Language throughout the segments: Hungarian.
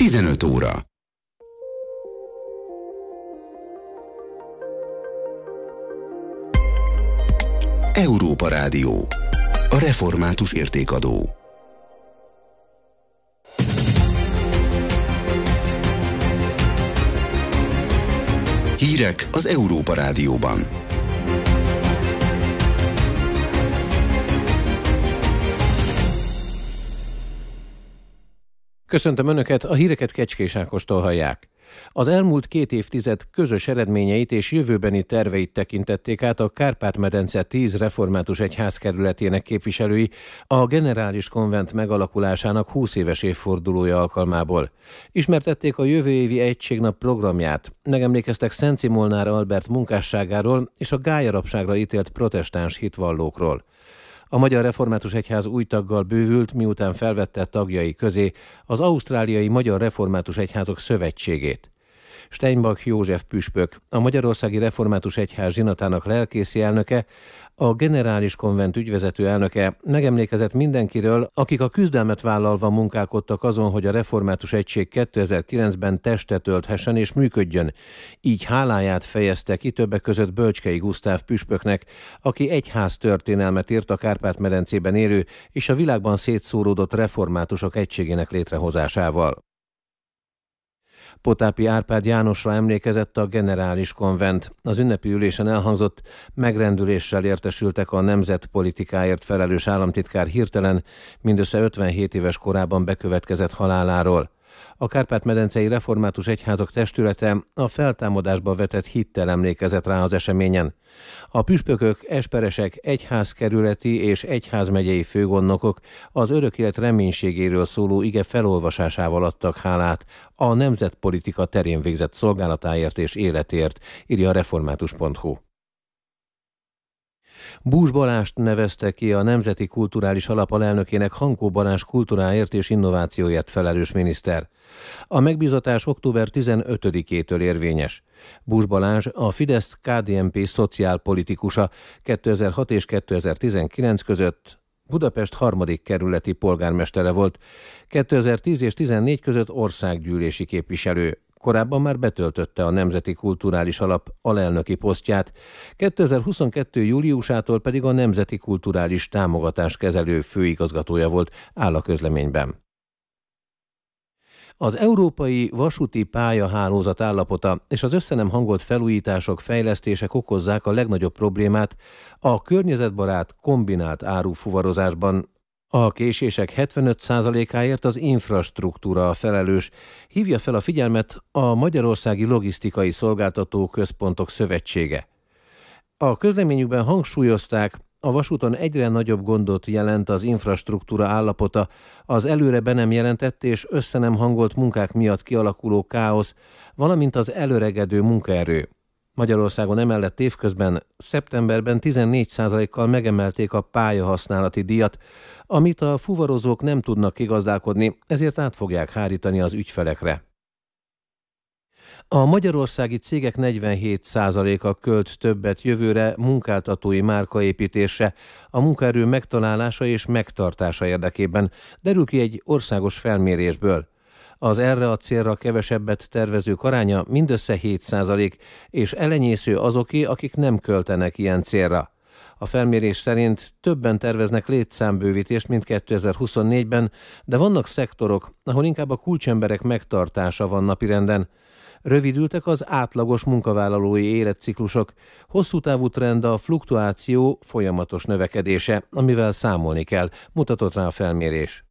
15 óra. Európa Rádió. A református értékadó. Hírek az Európa Rádióban. Köszöntöm Önöket, a híreket Kecskés Ákostól hallják. Az elmúlt 2 évtized közös eredményeit és jövőbeni terveit tekintették át a Kárpát-medence 10 református egyházkerületének képviselői a Generális Konvent megalakulásának 20 éves évfordulója alkalmából. Ismertették a jövő évi egységnap programját, megemlékeztek Szenci Molnár Albert munkásságáról és a gályarapságra ítélt protestáns hitvallókról. A Magyar Református Egyház új taggal bővült, miután felvette tagjai közé az Ausztráliai Magyar Református Egyházak Szövetségét. Steinbach József püspök, a Magyarországi Református Egyház zsinatának lelkészi elnöke, a Generális Konvent ügyvezető elnöke megemlékezett mindenkiről, akik a küzdelmet vállalva munkálkodtak azon, hogy a Református Egység 2009-ben testet ölthessen és működjön. Így háláját fejezte ki többek között Bölcskei Gusztáv püspöknek, aki egyház történelmet írt a Kárpát-medencében élő és a világban szétszóródott reformátusok egységének létrehozásával. Potápi Árpád Jánosra emlékezett a Generális Konvent. Az ünnepi ülésen elhangzott, megrendüléssel értesültek a nemzetpolitikáért felelős államtitkár hirtelen, mindössze 57 éves korában bekövetkezett haláláról. A Kárpát-medencei Református Egyházak Testülete a feltámadásba vetett hittel emlékezett rá az eseményen. A püspökök, esperesek, egyházkerületi és egyházmegyei főgondnokok az örök élet reménységéről szóló ige felolvasásával adtak hálát a nemzetpolitika terén végzett szolgálatáért és életért, írja a református.hu. Bús Balást nevezte ki a Nemzeti Kulturális Alap alelnökének Hankó Balázs kultúráért és innovációért felelős miniszter. A megbízatás október 15-től érvényes. Bús Balázs a Fidesz-KDNP szociálpolitikusa 2006 és 2019 között, Budapest 3. kerületi polgármestere volt, 2010 és 2014 között országgyűlési képviselő. Korábban már betöltötte a Nemzeti Kulturális Alap alelnöki posztját, 2022. júliusától pedig a Nemzeti Kulturális Támogatás kezelő főigazgatója volt, áll a közleményben. Az európai vasúti pályahálózat állapota és az össze nem hangolt felújítások, fejlesztések okozzák a legnagyobb problémát a környezetbarát kombinált árufuvarozásban. A késések 75%-áért az infrastruktúra a felelős, hívja fel a figyelmet a Magyarországi Logisztikai Szolgáltató Központok Szövetsége. A közleményükben hangsúlyozták, a vasúton egyre nagyobb gondot jelent az infrastruktúra állapota, az előre be nem jelentett és össze nem hangolt munkák miatt kialakuló káosz, valamint az elöregedő munkaerő. Magyarországon emellett évközben, szeptemberben 14%-kal megemelték a pályahasználati díjat, amit a fuvarozók nem tudnak kigazdálkodni, ezért át fogják hárítani az ügyfelekre. A magyarországi cégek 47%-a költ többet jövőre munkáltatói márkaépítésre, a munkaerő megtalálása és megtartása érdekében, derül ki egy országos felmérésből. Az erre a célra kevesebbet tervezők aránya mindössze 7%, és elenyésző azoké, akik nem költenek ilyen célra. A felmérés szerint többen terveznek létszámbővítést, mint 2024-ben, de vannak szektorok, ahol inkább a kulcsemberek megtartása van napirenden. Rövidültek az átlagos munkavállalói életciklusok, hosszú távú trend a fluktuáció folyamatos növekedése, amivel számolni kell, mutatott rá a felmérés.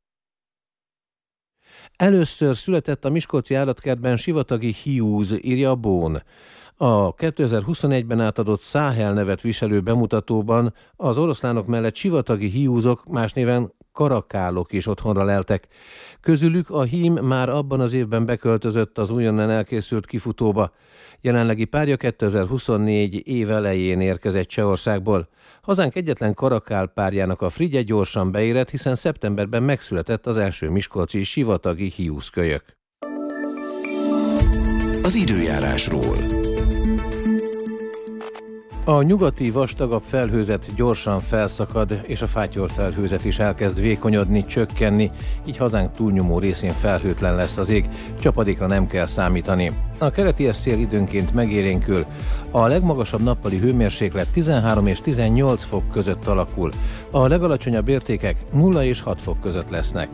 Először született a miskolci állatkertben sivatagi hiúz, írja a Bón. A 2021-ben átadott Száhel nevet viselő bemutatóban az oroszlánok mellett sivatagi hiúzok, más néven karakálok is otthonra leltek. Közülük a hím már abban az évben beköltözött az újonnan elkészült kifutóba. Jelenlegi párja 2024 év elején érkezett Csehországból. Hazánk egyetlen karakál párjának a Frigye gyorsan beérett, hiszen szeptemberben megszületett az első miskolci sivatagi hiúzkölyök. Az időjárásról. A nyugati vastagabb felhőzet gyorsan felszakad, és a fátyolfelhőzet is elkezd vékonyodni, csökkenni, így hazánk túlnyomó részén felhőtlen lesz az ég, csapadékra nem kell számítani. A keleti szél időnként megélénkül, a legmagasabb nappali hőmérséklet 13 és 18 fok között alakul, a legalacsonyabb értékek 0 és 6 fok között lesznek.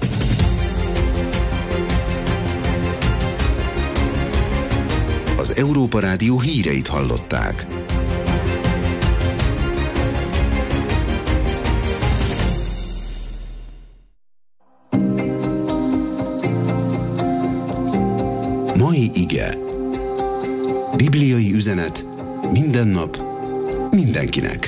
Az Európa Rádió híreit hallották. Mai ige. Bibliai üzenet minden nap, mindenkinek.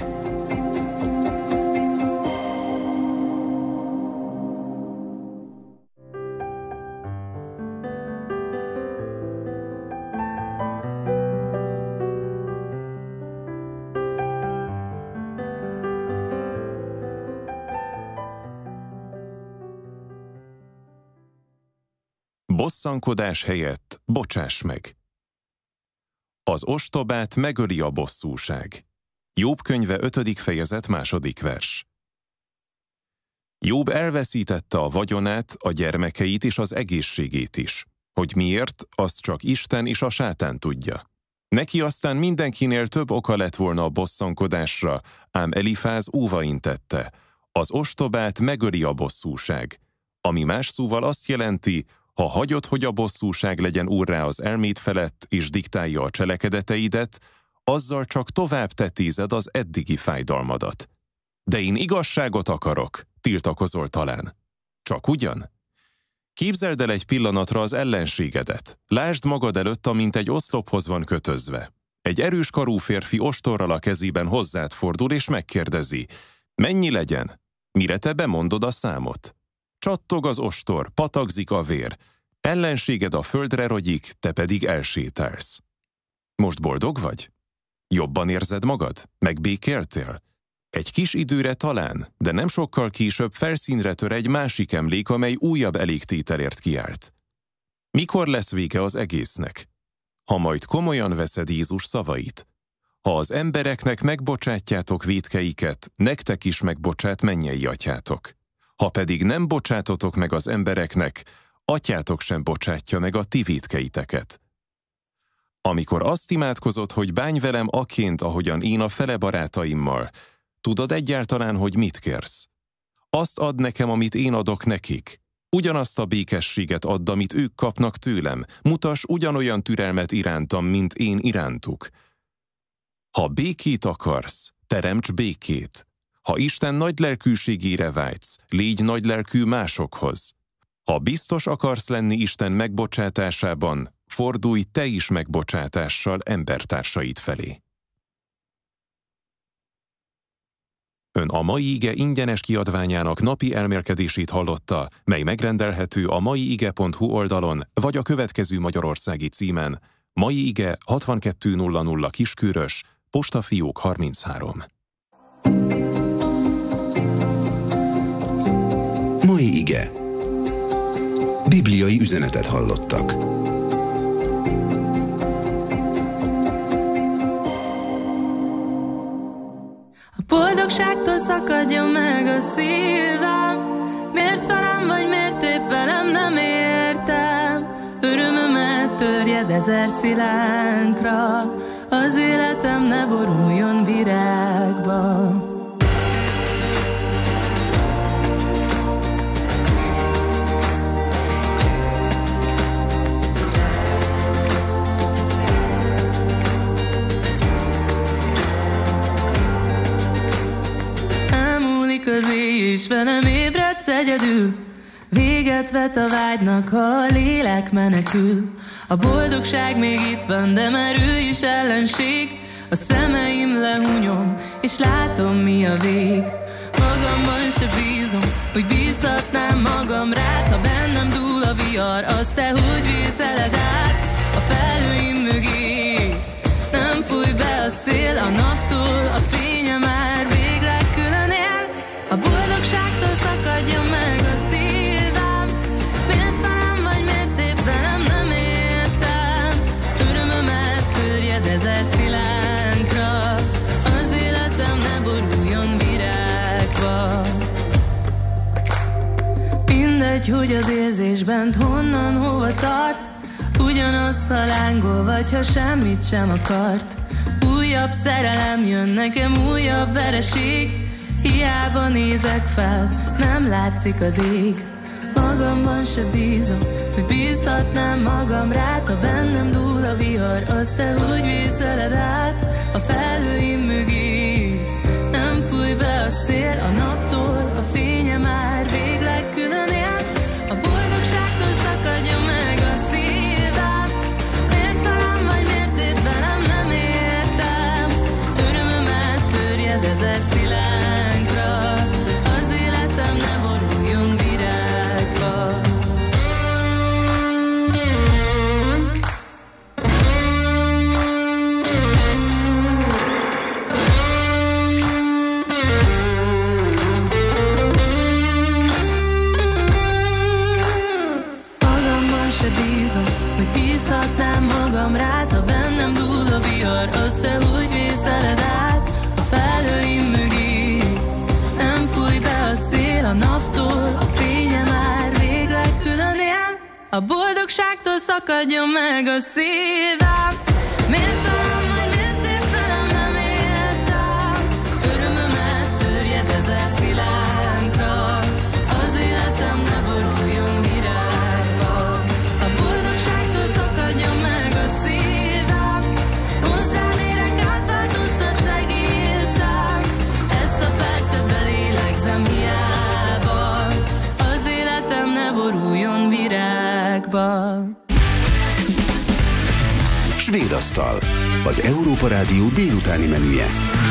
Bosszankodás helyett bocsáss meg. Az ostobát megöli a bosszúság. Jobb könyve 5. fejezet 2. vers. Jobb elveszítette a vagyonát, a gyermekeit és az egészségét is. Hogy miért, azt csak Isten és a sátán tudja. Neki aztán mindenkinél több oka lett volna a bosszankodásra, ám Elifáz óvaintette. Az ostobát megöli a bosszúság. Ami más szóval azt jelenti, ha hagyod, hogy a bosszúság legyen úrrá az elméd felett és diktálja a cselekedeteidet, azzal csak tovább tetézed az eddigi fájdalmadat. De én igazságot akarok, tiltakozol talán. Csak ugyan? Képzeld el egy pillanatra az ellenségedet. Lásd magad előtt, amint egy oszlophoz van kötözve. Egy erős karú férfi ostorral a kezében hozzád fordul és megkérdezi, mennyi legyen? Mire te bemondod a számot? Csattog az ostor, patakzik a vér, ellenséged a földre rogyik, te pedig elsétálsz. Most boldog vagy? Jobban érzed magad? Megbékéltél? Egy kis időre talán, de nem sokkal később felszínre tör egy másik emlék, amely újabb elégtételért kiállt. Mikor lesz vége az egésznek? Ha majd komolyan veszed Jézus szavait. Ha az embereknek megbocsátjátok vétkeiket, nektek is megbocsát mennyei atyátok. Ha pedig nem bocsátotok meg az embereknek, atyátok sem bocsátja meg a ti vétkeiteket. Amikor azt imádkozod, hogy bánj velem aként, ahogyan én a fele barátaimmal, tudod egyáltalán, hogy mit kérsz? Azt add nekem, amit én adok nekik. Ugyanazt a békességet add, amit ők kapnak tőlem. Mutass ugyanolyan türelmet irántam, mint én irántuk. Ha békét akarsz, teremts békét. Ha Isten nagy lelkűségére vágysz, légy nagy lelkű másokhoz. Ha biztos akarsz lenni Isten megbocsátásában, fordulj te is megbocsátással embertársaid felé. Ön a Mai Ige ingyenes kiadványának napi elmélkedését hallotta, mely megrendelhető a maiige.hu oldalon, vagy a következő magyarországi címen: Mai Ige 6200 Kiskörös, postafiók 33. Mai ige. Bibliai üzenetet hallottak. A boldogságtól szakadjon meg a szívem, miért velem vagy miért épp velem nem értem. Örömömet törjed ezer szilánkra, az életem ne boruljon virágba. Közé is velem ébredsz egyedül, véget vet a vágynak, ha a lélek menekül. A boldogság még itt van, de már ő is ellenség. A szemeim lehunyom, és látom mi a vég. Magamban se bízom, hogy bízhatnám magam rád. Ha bennem dúl a vihar, azt te hogy vészeled át a felhőim mögé. Nem fúj be a szél a naptól, a fénye már végleg külön él. A boldogságtól szakadjon meg a szívem, miért velem vagy miért épp velem nem értem. Örömömet törjed ezer szilánkra, hogy az érzés bent honnan hova tart. Ugyanazt a lángol, vagy ha semmit sem akart. Újabb szerelem jön nekem, újabb vereség. Hiába nézek fel, nem látszik az ég. Magamban se bízom, hogy bízhatnám magam rád. Ha bennem dúl a vihar, azt te úgy vészeled át a felhőim mögé. Nem fúj be a szél a naptól, a fénye már végleg külön él. A boldogságtól szakadjon meg a szívem. Miért velem vagy miért épp velem, nem értem. Örömömet törjed ezer szilánkra. Az életem ne boruljon virágba. Magamban se bízom, hogy bízhatnám magam rád. Ha bennem dúl a vihar, azt te úgy vészeled át a felhőim mögé. Nem fúj be a szél a naptól, a fénye már végleg külön él. A boldogságtól szakadjon meg a szívem. Miért velem vagy miért épp velem, nem értem. Örömömet törjed ezer szilánkra. Az életem ne boruljon virágba. A boldogságtól szakadjon meg a szívem. Hozzád érek, átváltoztatsz egészen. Ezt a percet belélegzem hiába. Az életem ne boruljon virágba. Svéd asztal, az Európa Rádió délutáni menüje.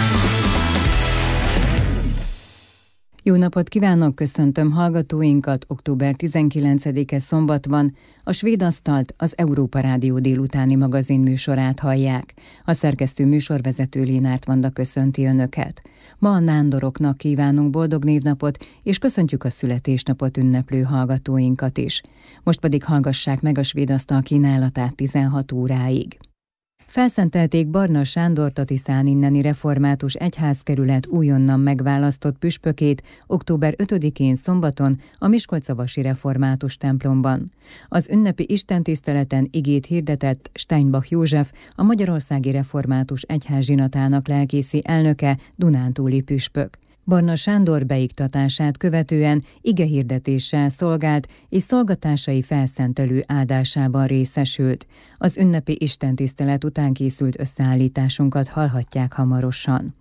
Jó napot kívánok, köszöntöm hallgatóinkat, október 19-e szombat van, a Svéd asztalt, az Európa Rádió délutáni magazin műsorát hallják. A szerkesztő műsorvezető Lénárt Vanda köszönti Önöket. Ma a nándoroknak kívánunk boldog névnapot, és köszöntjük a születésnapot ünneplő hallgatóinkat is. Most pedig hallgassák meg a Svéd asztal kínálatát 16 óráig. Felszentelték Barna Sándort, a Tiszán inneni református egyházkerület újonnan megválasztott püspökét október 5-én szombaton a miskolcavasi református templomban. Az ünnepi istentiszteleten igét hirdetett Steinbach József, a Magyarországi Református Egyház zsinatának lelkészi elnöke, dunántúli püspök. Barna Sándor beiktatását követően igehirdetéssel szolgált, és szolgatásai felszentelő áldásában részesült. Az ünnepi istentisztelet után készült összeállításunkat hallhatják hamarosan.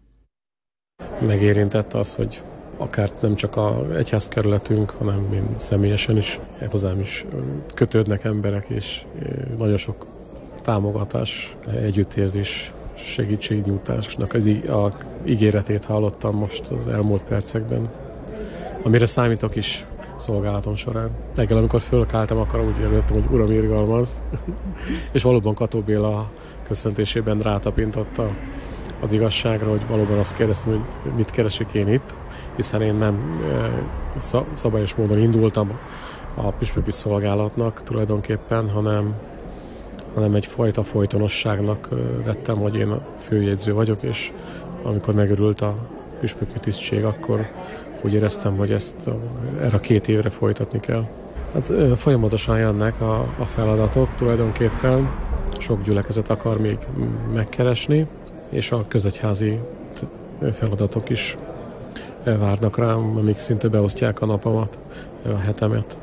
Megérintett az, hogy akár nem csak az egyházkerületünk, hanem én személyesen is, hozzám is kötődnek emberek, és nagyon sok támogatás, együttérzés, segítségnyújtásnak az ígéretét hallottam most az elmúlt percekben, amire számítok is szolgálatom során. Reggel, amikor fölkeltem, akkor úgy éreztem, hogy Uram, irgalmaz, és valóban Kató Béla köszöntésében rátapintott az igazságra, hogy valóban azt kérdeztem, hogy mit keresek én itt, hiszen én nem szabályos módon indultam a püspöki szolgálatnak tulajdonképpen, hanem egyfajta folytonosságnak vettem, hogy én a főjegyző vagyok, és amikor megörült a püspöki tisztség, akkor úgy éreztem, hogy ezt erre 2 évre folytatni kell. Hát folyamatosan jönnek a feladatok tulajdonképpen, sok gyülekezet akar még megkeresni, és a közegyházi feladatok is várnak rám, amíg szinte beosztják a napomat, a hetemet.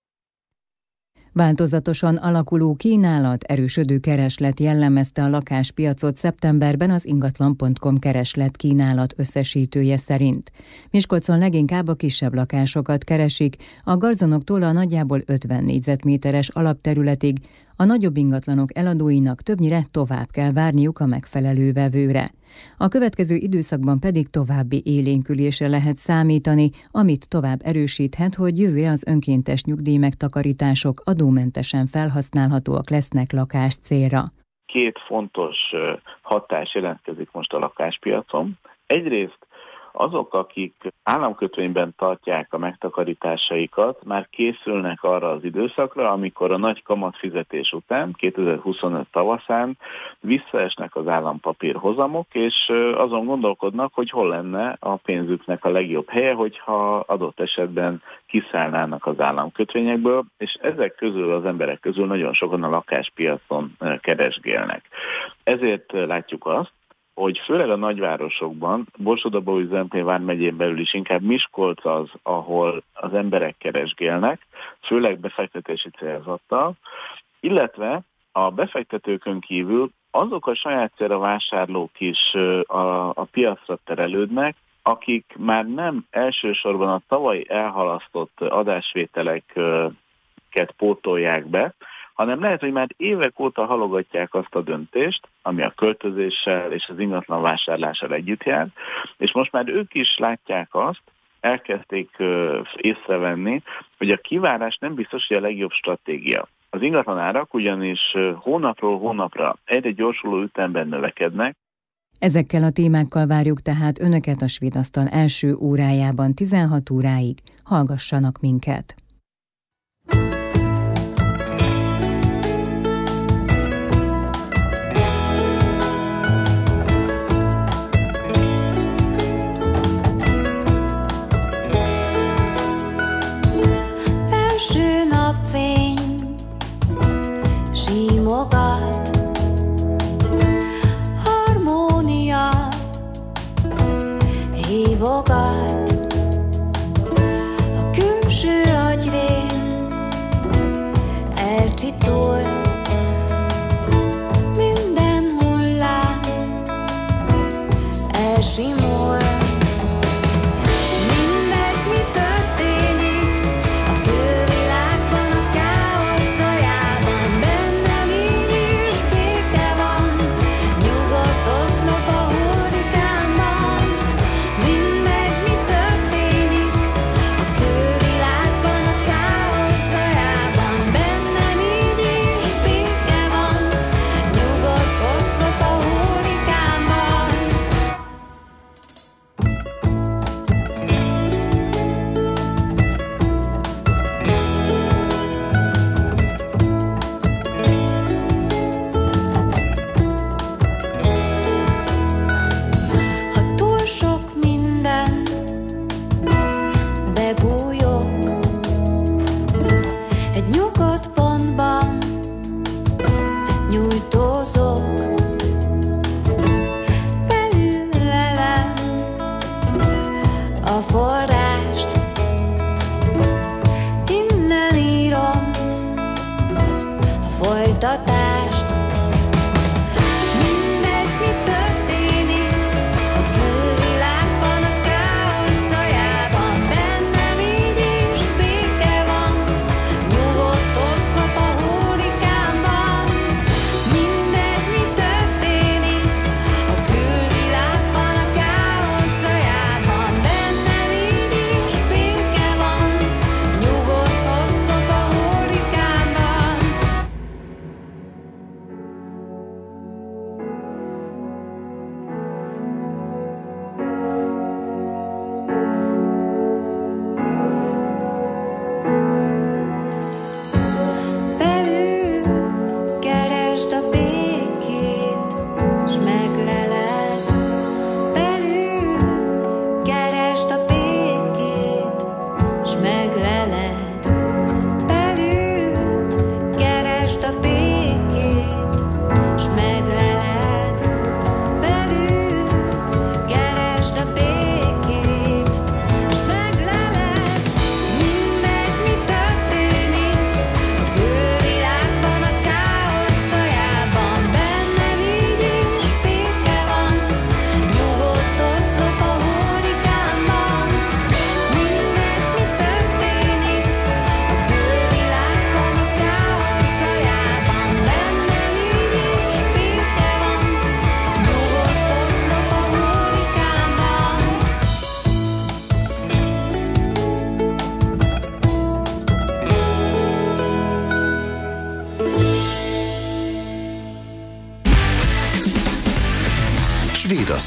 Változatosan alakuló kínálat, erősödő kereslet jellemezte a lakáspiacot szeptemberben az ingatlan.com kereslet kínálat összesítője szerint. Miskolcon leginkább a kisebb lakásokat keresik, a garzonoktól a nagyjából 50 négyzetméteres alapterületig, a nagyobb ingatlanok eladóinak többnyire tovább kell várniuk a megfelelő vevőre. A következő időszakban pedig további élénkülésre lehet számítani, amit tovább erősíthet, hogy jövőre az önkéntes nyugdíjmegtakarítások adómentesen felhasználhatóak lesznek lakás célra. 2 fontos hatás jelentkezik most a lakáspiacon. Egyrészt azok, akik államkötvényben tartják a megtakarításaikat, már készülnek arra az időszakra, amikor a nagy kamatfizetés után, 2025 tavaszán visszaesnek az állampapír hozamok, és azon gondolkodnak, hogy hol lenne a pénzüknek a legjobb helye, hogyha adott esetben kiszállnának az államkötvényekből, és ezek közül, az emberek közül nagyon sokan a lakáspiacon keresgélnek. Ezért látjuk azt, hogy főleg a nagyvárosokban, Borsod-Abaúj-Zemplén vármegyén belül is inkább Miskolc az, ahol az emberek keresgélnek, főleg befektetési célzattal, illetve a befektetőkön kívül azok a saját célra vásárlók is a piacra terelődnek, akik már nem elsősorban a tavaly elhalasztott adásvételeket pótolják be, hanem lehet, hogy már évek óta halogatják azt a döntést, ami a költözéssel és az ingatlan vásárlással együtt jár, és most már ők is látják azt, elkezdték észrevenni, hogy a kivárás nem biztos, hogy a legjobb stratégia. Az ingatlanárak ugyanis hónapról hónapra egyre gyorsuló ütemben növekednek. Ezekkel a témákkal várjuk tehát Önöket a Svédasztal első órájában 16 óráig. Hallgassanak minket! Első napfény simogat, harmónia hívogat, a külső agyrém elcsitul, minden hullám elsimul. Mindegy, mi történik a külvilágban, a káosz zajában, bennem így is béke van, nyugodt oszlop a hurrikánban. Mindegy, mi történik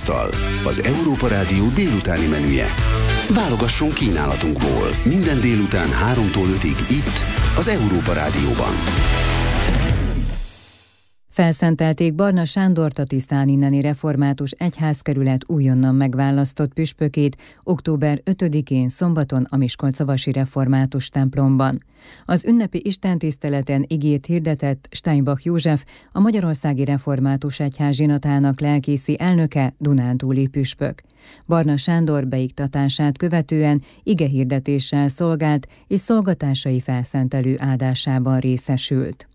Ebédasztal, az Európa Rádió délutáni menüje. Válogasson kínálatunkból minden délután 3-tól 5-ig itt, az Európa Rádióban. Felszentelték Barna Sándort, a Tiszán inneni református egyházkerület újonnan megválasztott püspökét október 5-én szombaton a Miskolcvasi református templomban. Az ünnepi istentiszteleten igét hirdetett Steinbach József, a Magyarországi Református Egyház zsinatának lelkészi elnöke, dunántúli püspök. Barna Sándor beiktatását követően igehirdetéssel szolgált és szolgatásai felszentelő áldásában részesült.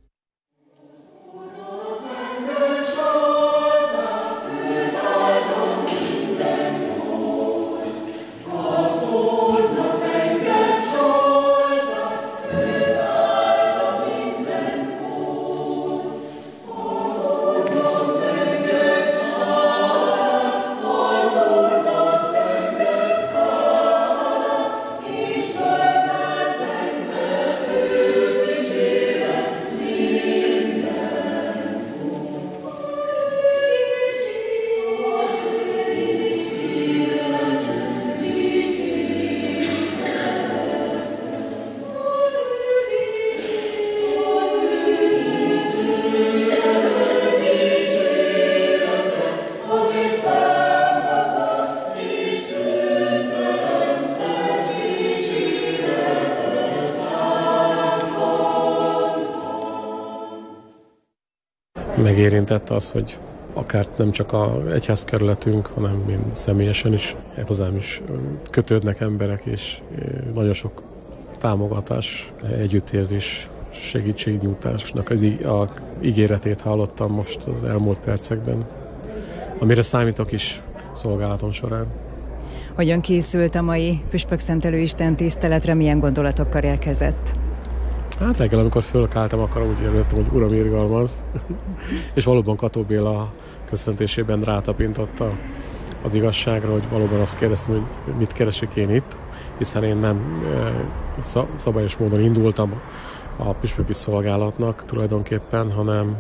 Megérintett az, hogy akár nem csak az egyházkerületünk, hanem én személyesen is, hozzám is kötődnek emberek, és nagyon sok támogatás, együttérzés, segítségnyújtásnak az ígéretét hallottam most az elmúlt percekben, amire számítok is szolgálatom során. Hogyan készült a mai püspökszentelő istentiszteletre, milyen gondolatokkal érkezett? Hát reggel, amikor fölkeltem, akkor úgy értettem, hogy Uram irgalmaz, és valóban Kató Béla köszöntésében rátapintotta az igazságra, hogy valóban azt kérdeztem, hogy mit keresek én itt, hiszen én nem szabályos módon indultam a püspöki szolgálatnak tulajdonképpen,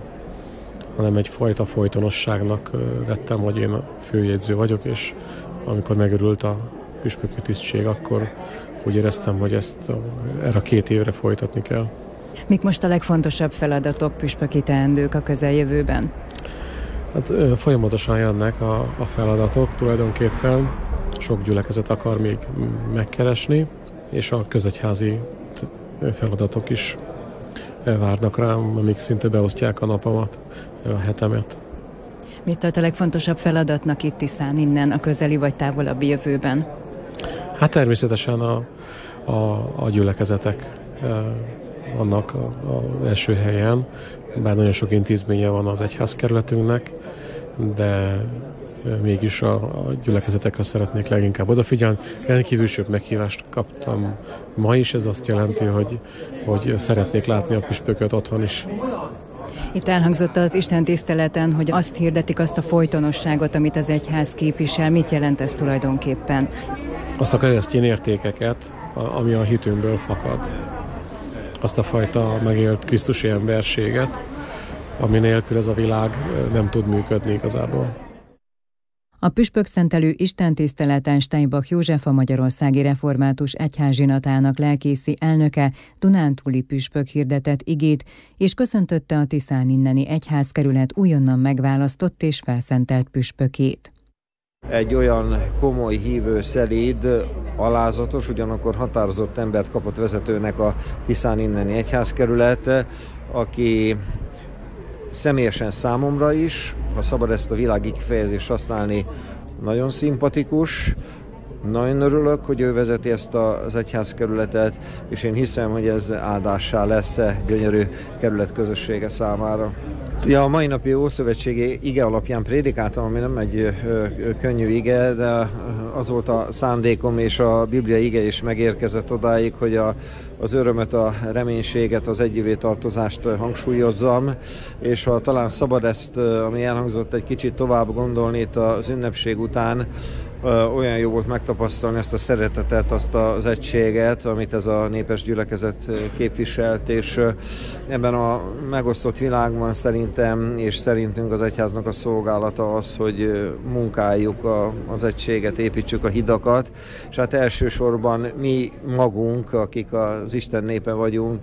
hanem egyfajta folytonosságnak vettem, hogy én a főjegyző vagyok, és amikor megörült a püspöki tisztség, akkor úgy éreztem, hogy ezt erre 2 évre folytatni kell. Mik most a legfontosabb feladatok, püspöki teendők a közeljövőben? Hát folyamatosan jönnek a feladatok tulajdonképpen. Sok gyülekezet akar még megkeresni, és a közegyházi feladatok is várnak rám, amíg szinte beosztják a napomat, a hetemet. Mit tart a legfontosabb feladatnak itt Tiszán, innen a közeli vagy távolabbi jövőben? Hát természetesen a gyülekezetek vannak az első helyen, bár nagyon sok intézménye van az egyházkerületünknek, de mégis a gyülekezetekre szeretnék leginkább odafigyelni. Rendkívül sok meghívást kaptam ma is, ez azt jelenti, hogy szeretnék látni a püspököt otthon is. Itt elhangzott az istentiszteleten, hogy azt hirdetik, azt a folytonosságot, amit az egyház képvisel. Mit jelent ez tulajdonképpen? Azt a keresztény értékeket, ami a hitünkből fakad. Azt a fajta megélt krisztusi emberséget, ami nélkül ez a világ nem tud működni igazából. A püspökszentelő istentiszteleten Steinbach József, a Magyarországi Református Egyház zsinatának lelkészi elnöke, dunántúli püspök hirdetett igét, és köszöntötte a Tiszán inneni egyházkerület újonnan megválasztott és felszentelt püspökét. Egy olyan komoly, hívő, szelíd, alázatos, ugyanakkor határozott embert kapott vezetőnek a Tiszán inneni egyházkerület, aki személyesen számomra is, ha szabad ezt a világi kifejezést használni, nagyon szimpatikus. Nagyon örülök, hogy ő vezeti ezt az egyházkerületet, és én hiszem, hogy ez áldássá lesz gyönyörű kerület közössége számára. Ja, a mai napi ószövetségi ige alapján prédikáltam, ami nem egy könnyű ige, de az volt a szándékom, és a Biblia ige is megérkezett odáig, hogy az örömöt, a reménységet, az együvé tartozást hangsúlyozzam, és ha talán szabad ezt, ami elhangzott, egy kicsit tovább gondolni itt az ünnepség után, olyan jó volt megtapasztalni ezt a szeretetet, azt az egységet, amit ez a népes gyülekezet képviselt, és ebben a megosztott világban szerintem Szerintem és szerintünk az egyháznak a szolgálata az, hogy munkáljuk az egységet, építsük a hidakat, és hát elsősorban mi magunk, akik az Isten népe vagyunk,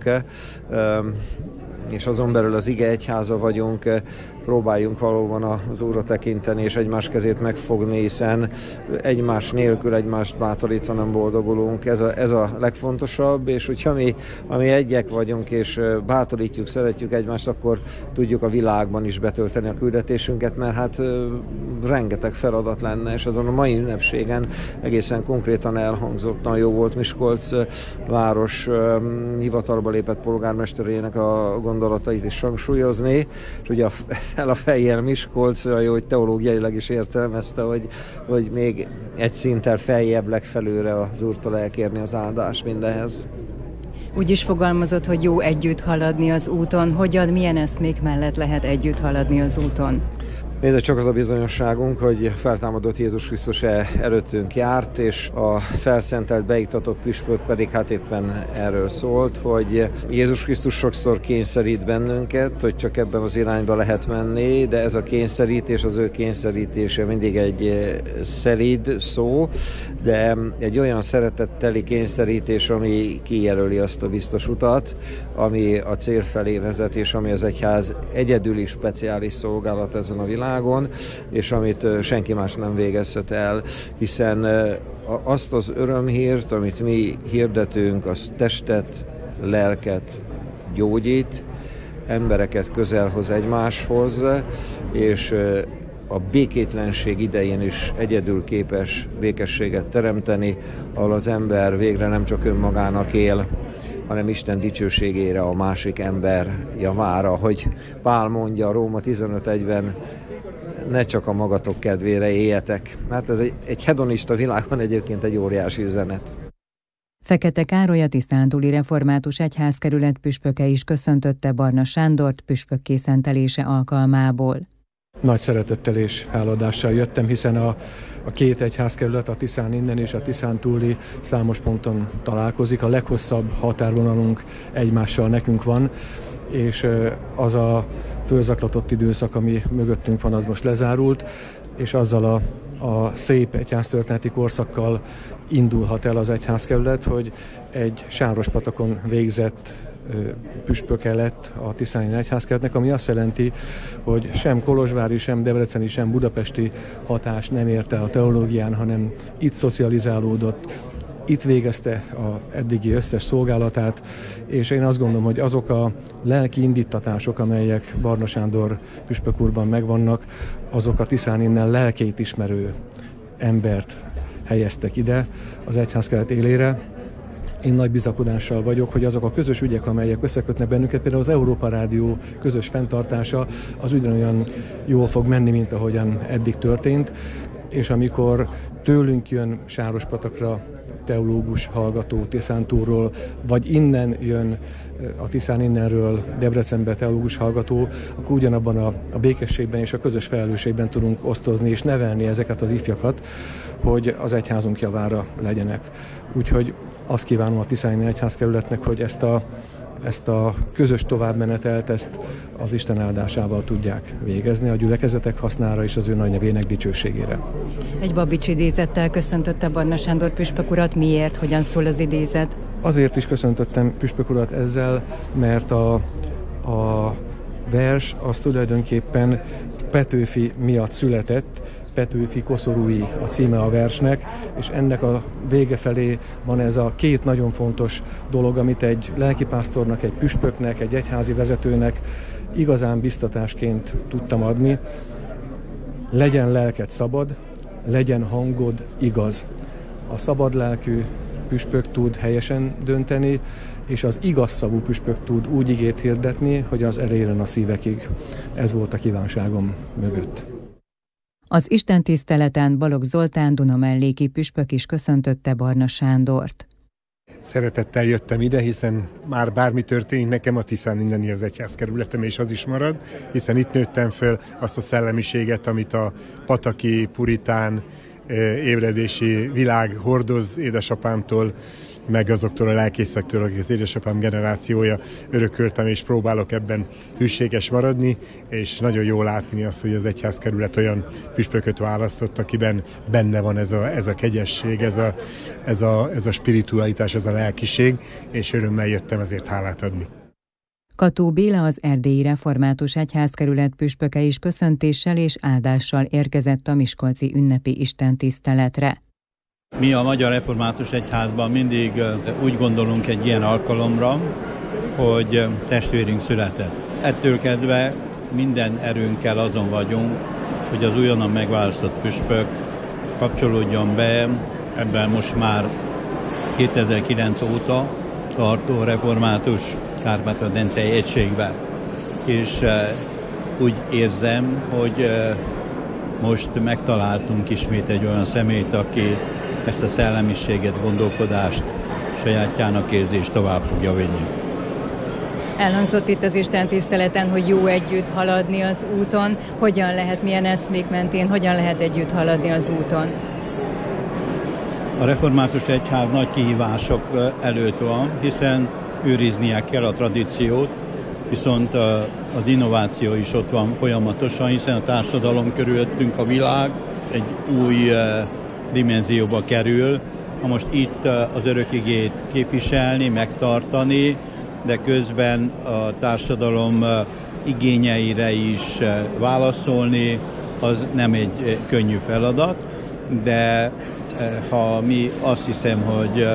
és azon belül az ige egyháza vagyunk, próbáljunk valóban az Úrra tekinteni és egymás kezét megfogni, hiszen egymás nélkül, egymást bátorítva nem boldogulunk. Ez a legfontosabb, és hogyha mi egyek vagyunk és bátorítjuk, szeretjük egymást, akkor tudjuk a világban is betölteni a küldetésünket, mert hát rengeteg feladat lenne, és azon a mai ünnepségen egészen konkrétan elhangzott, nagyon jó volt Miskolc város hivatalba lépett polgármesterének a gondolatait is hangsúlyozni, és ugye el a fejjel Miskolc, olyan jó, hogy teológiailag is értelmezte, hogy még egy szinttel feljebb legfelőre az Úrtól elkérni az áldást mindenhez. Úgy is fogalmazott, hogy jó együtt haladni az úton. Hogyan, milyen eszmék mellett lehet együtt haladni az úton? Nézd, csak az a bizonyosságunk, hogy feltámadott Jézus Krisztus előttünk járt, és a felszentelt, beiktatott püspök pedig hát éppen erről szólt, hogy Jézus Krisztus sokszor kényszerít bennünket, hogy csak ebben az irányba lehet menni, de ez a kényszerítés, az ő kényszerítése mindig egy szelíd szó, de egy olyan szeretetteli kényszerítés, ami kijelöli azt a biztos utat, ami a cél felé vezet, és ami az egyház egyedüli speciális szolgálat ezen a világon, és amit senki más nem végezhet el, hiszen azt az örömhírt, amit mi hirdetünk, az testet, lelket gyógyít, embereket közel hoz egymáshoz, és a békétlenség idején is egyedül képes békességet teremteni, ahol az ember végre nem csak önmagának él, hanem Isten dicsőségére, a másik ember javára, hogy Pál mondja Róma 15:1-ben, ne csak a magatok kedvére éljetek. Hát ez egy hedonista világban egyébként egy óriási üzenet. Fekete Károly, a Tiszántúli Református Egyházkerület püspöke is köszöntötte Barna Sándort püspökké szentelése alkalmából. Nagy szeretettel és háladással jöttem, hiszen a két egyházkerület, a Tiszán innen és a Tiszántúli számos ponton találkozik. A leghosszabb határvonalunk egymással nekünk van, és az a fölzaklatott időszak, ami mögöttünk van, az most lezárult, és azzal a szép egyháztörténeti korszakkal indulhat el az egyházkerület, hogy egy Sárospatakon végzett püspöke lett a Tiszáni Egyházkerületnek, ami azt jelenti, hogy sem kolozsvári, sem debreceni, sem budapesti hatás nem érte a teológián, hanem itt szocializálódott, itt végezte az eddigi összes szolgálatát, és én azt gondolom, hogy azok a lelki indítatások, amelyek Barna Sándor püspök úrban megvannak, azok a Tiszán innen lelkét ismerő embert helyeztek ide az egyházkerület élére. Én nagy bizakodással vagyok, hogy azok a közös ügyek, amelyek összekötnek bennünket, például az Európa Rádió közös fenntartása, az ugyanolyan jól fog menni, mint ahogyan eddig történt, és amikor tőlünk jön Sárospatakra teológus hallgató Tiszántúlról, vagy innen jön a Tiszán innenről Debrecenbe teológus hallgató, akkor ugyanabban a békességben és a közös felelősségben tudunk osztozni és nevelni ezeket az ifjakat, hogy az egyházunk javára legyenek. Úgyhogy azt kívánom a Tiszáni Egyházkerületnek, hogy ezt a közös továbbmenetelt, ezt az Isten áldásával tudják végezni, a gyülekezetek hasznára és az ő nagy nevének dicsőségére. Egy Babics idézettel köszöntötte Barna Sándor püspök urat. Miért? Hogyan szól az idézet? Azért is köszöntöttem püspök urat ezzel, mert a vers az tulajdonképpen Petőfi miatt született, Petőfi koszorúi a címe a versnek, és ennek a vége felé van ez a két nagyon fontos dolog, amit egy lelkipásztornak, egy püspöknek, egy egyházi vezetőnek igazán biztatásként tudtam adni. Legyen lelked szabad, legyen hangod igaz. A szabad lelkű püspök tud helyesen dönteni, és az igaz szavú püspök tud úgy igét hirdetni, hogy az elérjen a szívekig. Ez volt a kívánságom mögött. Az istentiszteleten Balogh Zoltán dunamelléki püspök is köszöntötte Barna Sándort. Szeretettel jöttem ide, hiszen már bármi történik, nekem a Tiszán inneni az egyházkerületem, és az is marad, hiszen itt nőttem föl, azt a szellemiséget, amit a pataki, puritán, ébredési világ hordoz édesapámtól, meg azoktól a lelkészektől, akik az édesapám generációja örököltem, és próbálok ebben hűséges maradni, és nagyon jól látni azt, hogy az egyházkerület olyan püspököt választott, akiben benne van ez a kegyesség, ez a spiritualitás, ez a lelkiség, és örömmel jöttem ezért hálát adni. Kató Béla, az Erdélyi Református Egyházkerület püspöke is köszöntéssel és áldással érkezett a miskolci ünnepi istentiszteletre. Mi a Magyar Református Egyházban mindig úgy gondolunk egy ilyen alkalomra, hogy testvérünk született. Ettől kezdve minden erőnkkel azon vagyunk, hogy az újonnan megválasztott püspök kapcsolódjon be ebben most már 2009 óta tartó református Kárpát-medencei egységbe. És úgy érzem, hogy most megtaláltunk ismét egy olyan személyt, aki ezt a szellemiséget, gondolkodást sajátjának érzi és tovább fogja vinni. Elhangzott itt az istentiszteleten, hogy jó együtt haladni az úton. Hogyan lehet, milyen eszmék mentén, hogyan lehet együtt haladni az úton? A Református Egyház nagy kihívások előtt van, hiszen őriznie kell a tradíciót, viszont az innováció is ott van folyamatosan, hiszen a társadalom körülöttünk, a világ egy új dimenzióba kerül. Most itt az örökigét képviselni, megtartani, de közben a társadalom igényeire is válaszolni, az nem egy könnyű feladat, de ha mi azt hiszem, hogy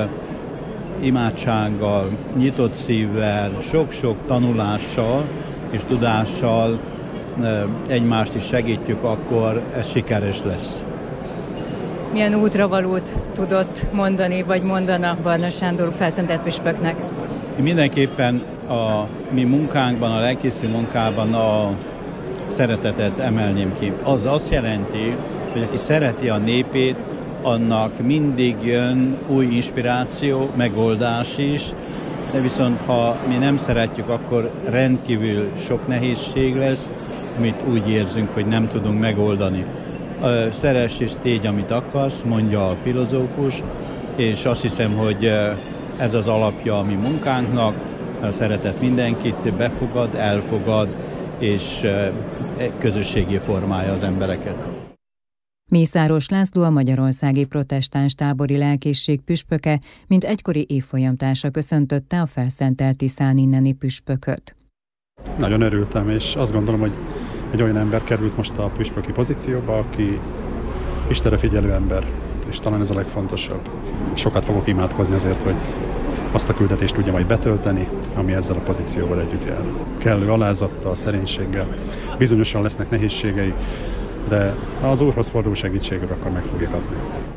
imádsággal, nyitott szívvel, sok-sok tanulással és tudással egymást is segítjük, akkor ez sikeres lesz. Milyen útravalót tudott mondani, vagy mondana Barna Sándor felszentelt püspöknek? Mindenképpen a mi munkánkban, a lelkészi munkában a szeretetet emelném ki. Az azt jelenti, hogy aki szereti a népét, annak mindig jön új inspiráció, megoldás is, de viszont ha mi nem szeretjük, akkor rendkívül sok nehézség lesz, amit úgy érzünk, hogy nem tudunk megoldani. Szeress és tégy, amit akarsz, mondja a filozófus, és azt hiszem, hogy ez az alapja a mi munkánknak, a szeretet mindenkit befogad, elfogad, és közösségi formálja az embereket. Mészáros László, a Magyarországi Protestáns Tábori Lelkészség püspöke, mint egykori évfolyamtársa köszöntötte a felszentelt Tiszán inneni püspököt. Nagyon örültem, és azt gondolom, hogy egy olyan ember került most a püspöki pozícióba, aki Istenre figyelő ember, és talán ez a legfontosabb. Sokat fogok imádkozni azért, hogy azt a küldetést tudja majd betölteni, ami ezzel a pozícióval együtt jár. Kellő alázattal, szerénységgel, bizonyosan lesznek nehézségei, de ha az Úrhoz fordul segítségre, akkor meg fogja kapni.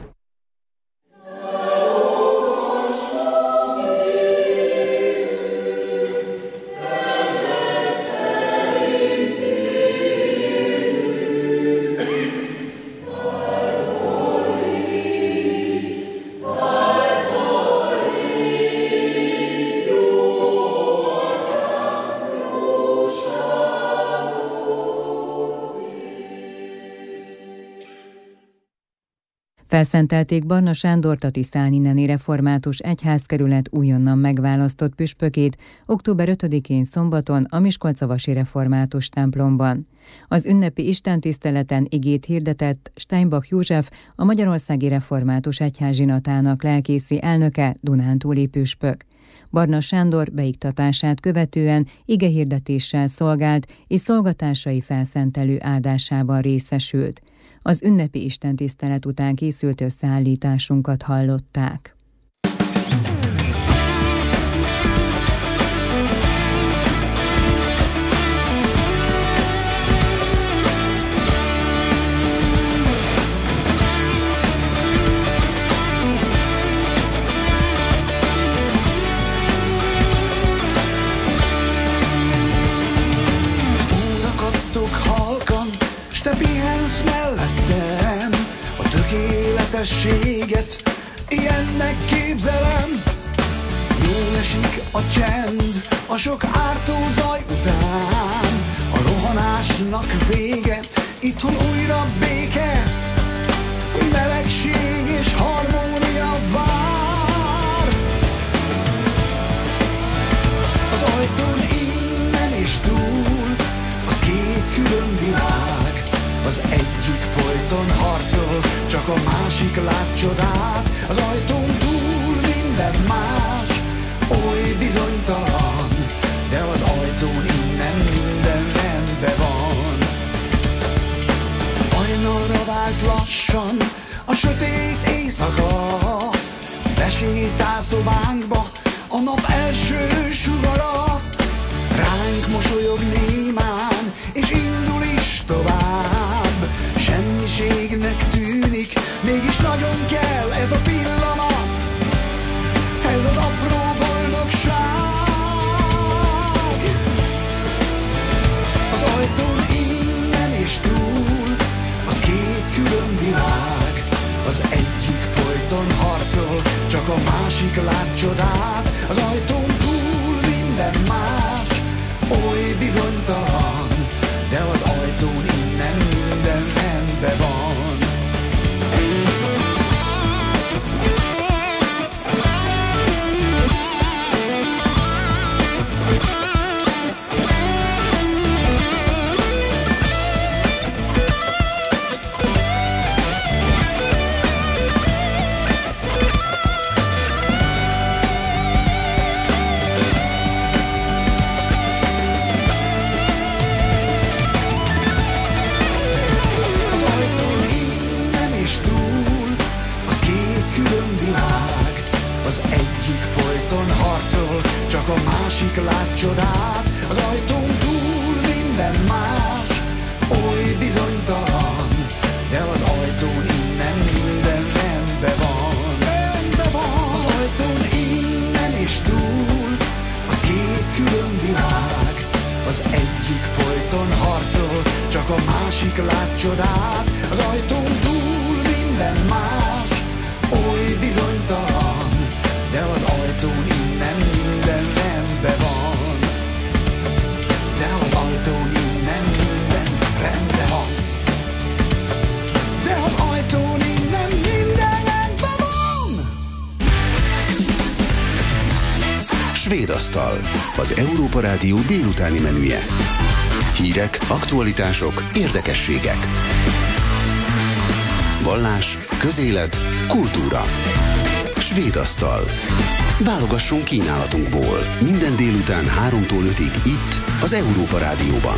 Felszentelték Barna Sándort, a Tiszán inneni Református Egyházkerület újonnan megválasztott püspökét október 5-én szombaton a Miskolcavasi Református templomban. Az ünnepi istentiszteleten igét hirdetett Steinbach József, a Magyarországi Református Egyház zsinatának lelkészi elnöke, dunántúli püspök. Barna Sándor beiktatását követően igehirdetéssel szolgált, és szolgatásai felszentelő áldásában részesült. Az ünnepi istentisztelet után készült összeállításunkat hallották. Ilyennek képzelem, jól esik a csend, a sok ártó zaj után. A rohanásnak vége, itthon újra béke, melegség és harmónia vár. csak a másik lát csodát. Az ajtón túl minden más, oly bizonytalan, de az ajtón innen minden rendben van. Hajnalra vált lassan a sötét éjszaka, besétál szobánkba a nap első sugara. Ránk mosolyog némán, és indul is tovább. Semmiségnek tűnik, mégis nagyon kell ez a pillanat, ez az apró boldogság. Az ajtón innen és túl, az két külön világ. Az egyik folyton harcol, csak a másik lát csodát. Az ajtón túl minden más, oly bizonytalan, de az ajtón innen minden rendben van. Csak a másik lát csodát. Az ajtón túl minden más, oly bizonytalan, de az ajtón innen minden rendben van. Rendben van. Az ajtón innen és túl, az két külön világ. Az egyik folyton harcol, csak a másik lát csodát. Az ajtón túl minden más, oly bizonytalan, de az ajtón innen minden rendben van. De az ajtón innen minden rendben van. De az ajtón innen minden rendben van. Svéd asztal, az Európa Rádió délutáni menüje. Hírek, aktualitások, érdekességek. Vallás, közélet, kultúra. Svéd asztal. Válogassunk kínálatunkból. Minden délután 3-tól 5-ig itt, az Európa Rádióban.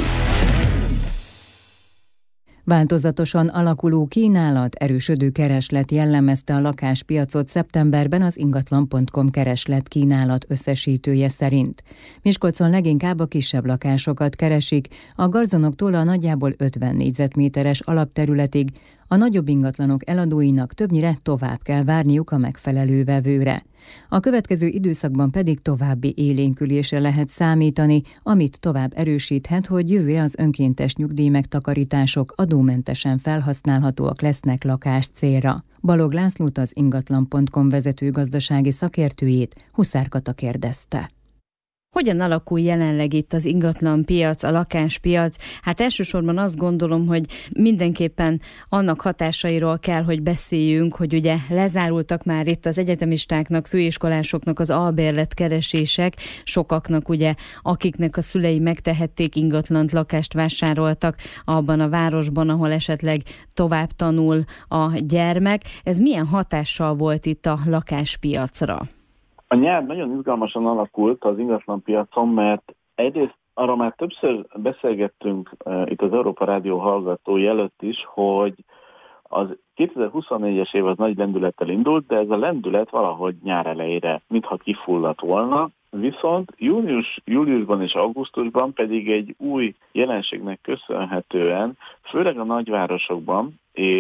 Változatosan alakuló kínálat, erősödő kereslet jellemezte a lakáspiacot szeptemberben az ingatlan.com kereslet-kínálat összesítője szerint. Miskolcon leginkább a kisebb lakásokat keresik, a garzonoktól a nagyjából 50 négyzetméteres alapterületig, a nagyobb ingatlanok eladóinak többnyire tovább kell várniuk a megfelelő vevőre. A következő időszakban pedig további élénkülésre lehet számítani, amit tovább erősíthet, hogy jövőre az önkéntes nyugdíjmegtakarítások adómentesen felhasználhatóak lesznek lakás célra. Balog Lászlót, az ingatlan.com vezető gazdasági szakértőjét Huszár Kata kérdezte. Hogyan alakul jelenleg itt az ingatlanpiac, a lakáspiac? Hát elsősorban azt gondolom, hogy mindenképpen annak hatásairól kell, hogy beszéljünk, hogy ugye lezárultak már itt az egyetemistáknak, főiskolásoknak az albérletkeresések, sokaknak ugye, akiknek a szülei megtehették, ingatlant, lakást vásároltak abban a városban, ahol esetleg tovább tanul a gyermek. Ez milyen hatással volt itt a lakáspiacra? A nyár nagyon izgalmasan alakult az ingatlanpiacon, mert egyrészt arra már többször beszélgettünk itt az Európa Rádió hallgatói előtt is, hogy az 2024-es év az nagy lendülettel indult, de ez a lendület valahogy nyár elejére mintha kifulladt volna, viszont júliusban és augusztusban pedig egy új jelenségnek köszönhetően, főleg a nagyvárosokban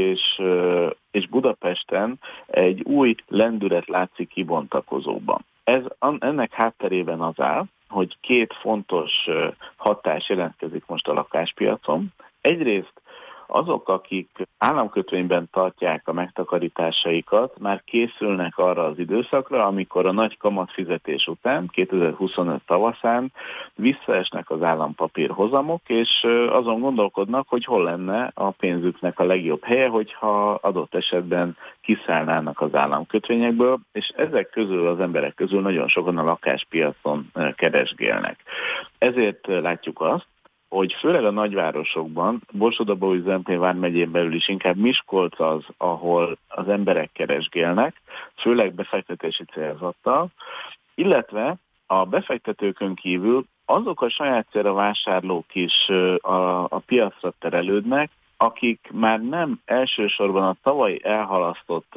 és Budapesten egy új lendület látszik kibontakozóban. Ennek hátterében az áll, hogy két fontos hatás jelentkezik most a lakáspiacon. Egyrészt azok, akik államkötvényben tartják a megtakarításaikat, már készülnek arra az időszakra, amikor a nagy kamatfizetés után, 2025 tavaszán visszaesnek az állampapír hozamok, és azon gondolkodnak, hogy hol lenne a pénzüknek a legjobb helye, hogyha adott esetben kiszállnának az államkötvényekből, és ezek közül, az emberek közül nagyon sokan a lakáspiacon keresgélnek. Ezért látjuk azt, hogy főleg a nagyvárosokban, Borsod-Abaúj-Zemplén vármegyén belül is inkább Miskolc az, ahol az emberek keresgélnek, főleg befektetési célzattal, illetve a befektetőkön kívül azok a saját célra vásárlók is a piacra terelődnek, akik már nem elsősorban a tavaly elhalasztott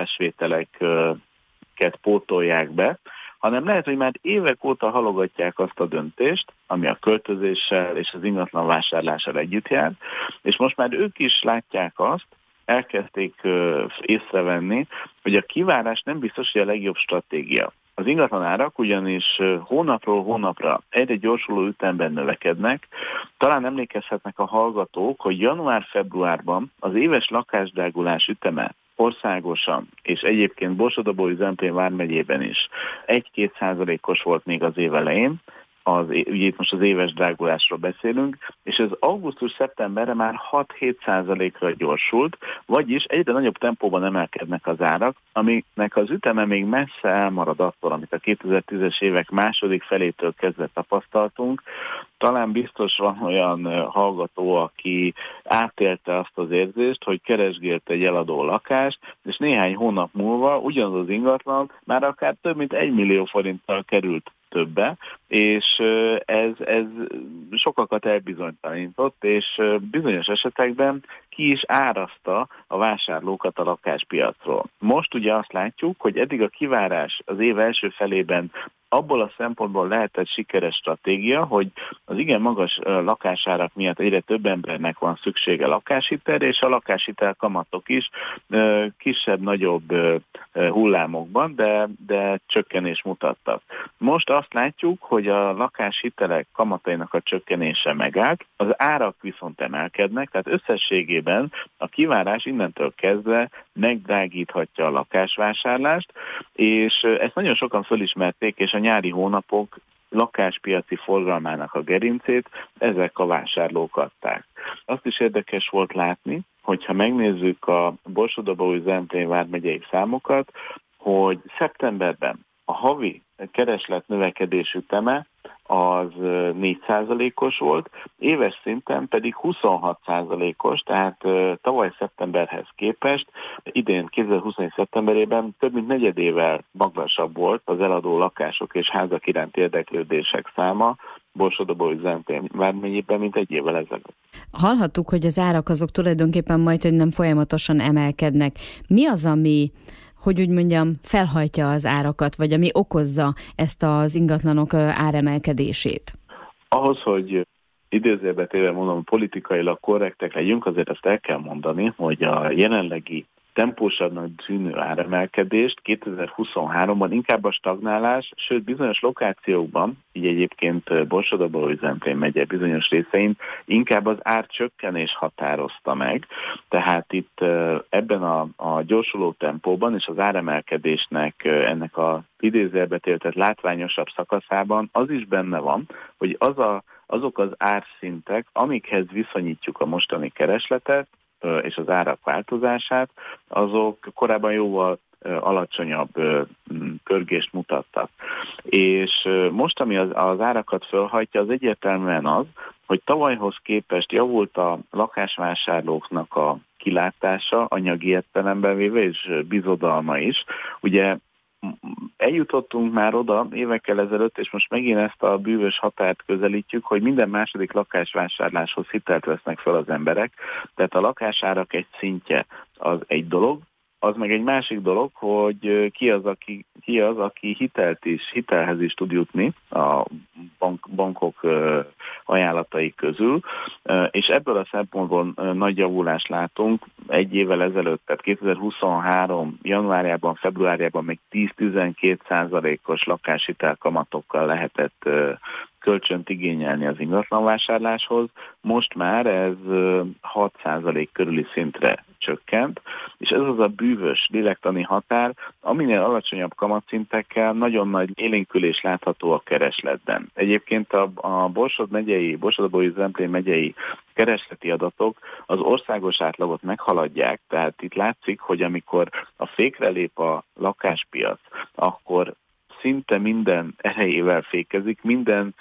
adásvételeket pótolják be, hanem lehet, hogy már évek óta halogatják azt a döntést, ami a költözéssel és az ingatlan vásárlással együtt jár, és most már ők is látják azt, elkezdték észrevenni, hogy a kivárás nem biztos, hogy a legjobb stratégia. Az ingatlan árak ugyanis hónapról hónapra egyre gyorsuló ütemben növekednek. Talán emlékezhetnek a hallgatók, hogy január-februárban az éves lakásdrágulás üteme országosan, és egyébként Borsod-Abaúj-Zemplén vármegyében is 1-2%-os volt még az év elején, ugye itt most az éves drágulásról beszélünk, és ez augusztus-szeptemberre már 6-7%-ra gyorsult, vagyis egyre nagyobb tempóban emelkednek az árak, aminek az üteme még messze elmarad attól, amit a 2010-es évek második felétől kezdve tapasztaltunk. Talán biztos van olyan hallgató, aki átélte azt az érzést, hogy keresgélt egy eladó lakást, és néhány hónap múlva ugyanaz az ingatlan már akár több mint 1 millió forinttal került többe, és ez sokakat elbizonytalanított, és bizonyos esetekben ki is árazta a vásárlókat a lakáspiacról. Most ugye azt látjuk, hogy eddig a kivárás az év első felében abból a szempontból lehetett sikeres stratégia, hogy az igen magas lakásárak miatt egyre több embernek van szüksége lakáshitelre, és a lakáshitel kamatok is kisebb-nagyobb hullámokban, de csökkenés mutattak. Most azt látjuk, hogy a lakáshitelek kamatainak a csökkenése megállt, az árak viszont emelkednek, tehát összességében a kivárás innentől kezdve megdrágíthatja a lakásvásárlást, és ezt nagyon sokan fölismerték, és a nyári hónapok lakáspiaci forgalmának a gerincét ezek a vásárlók adták. Azt is érdekes volt látni, hogyha megnézzük a Borsod-Abaúj-Zemplén vármegyei számokat, hogy szeptemberben a havi kereslet növekedés üteme az 4%-os volt, éves szinten pedig 26%-os, tehát tavaly szeptemberhez képest idén 2021 szeptemberében több mint negyedével magasabb volt az eladó lakások és házak iránti érdeklődések száma Borsod-Abaúj-Zemplén vármegyében, mint egy évvel ezelőtt. Hallhattuk, hogy az árak azok tulajdonképpen majdhogy nem folyamatosan emelkednek. Mi az, ami, hogy úgy mondjam, felhajtja az árakat, vagy ami okozza ezt az ingatlanok áremelkedését? Ahhoz, hogy idézőjelbe téve mondom, politikailag korrektek legyünk, azért azt el kell mondani, hogy a jelenlegi tempósabbnak tűnő áremelkedést 2023-ban inkább a stagnálás, sőt bizonyos lokációkban, így egyébként Borsod-Abaúj-Zemplén megye bizonyos részein inkább az árcsökkenés határozta meg. Tehát itt ebben a gyorsuló tempóban és az áremelkedésnek ennek a idézőjelbe téve látványosabb szakaszában az is benne van, hogy azok az árszintek, amikhez viszonyítjuk a mostani keresletet, és az árak változását, azok korábban jóval alacsonyabb pörgést mutattak. És most, ami az árakat fölhajtja, az egyértelműen az, hogy tavalyhoz képest javult a lakásvásárlóknak a kilátása, anyagi értelemben véve, és bizodalma is. Ugye eljutottunk már oda évekkel ezelőtt, és most megint ezt a bűvös határt közelítjük, hogy minden második lakásvásárláshoz hitelt vesznek fel az emberek, tehát a lakásárak egy szintje az egy dolog, az meg egy másik dolog, hogy ki az, aki hitelhez is tud jutni a bankok ajánlatai közül, és ebből a szempontból nagy javulást látunk. Egy évvel ezelőtt, tehát 2023. januárjában, februárjában még 10-12%-os lakáshitel kamatokkal lehetett kölcsönt igényelni az ingatlanvásárláshoz. Most már ez 6% körüli szintre csökkent, és ez az a bűvös lélektani határ, aminél alacsonyabb kamatszintekkel nagyon nagy élénkülés látható a keresletben. Egyébként a Borsod-Abaúj-Zemplén megyei keresleti adatok az országos átlagot meghaladják, tehát itt látszik, hogy amikor a fékre lép a lakáspiac, akkor szinte minden erejével fékezik, minden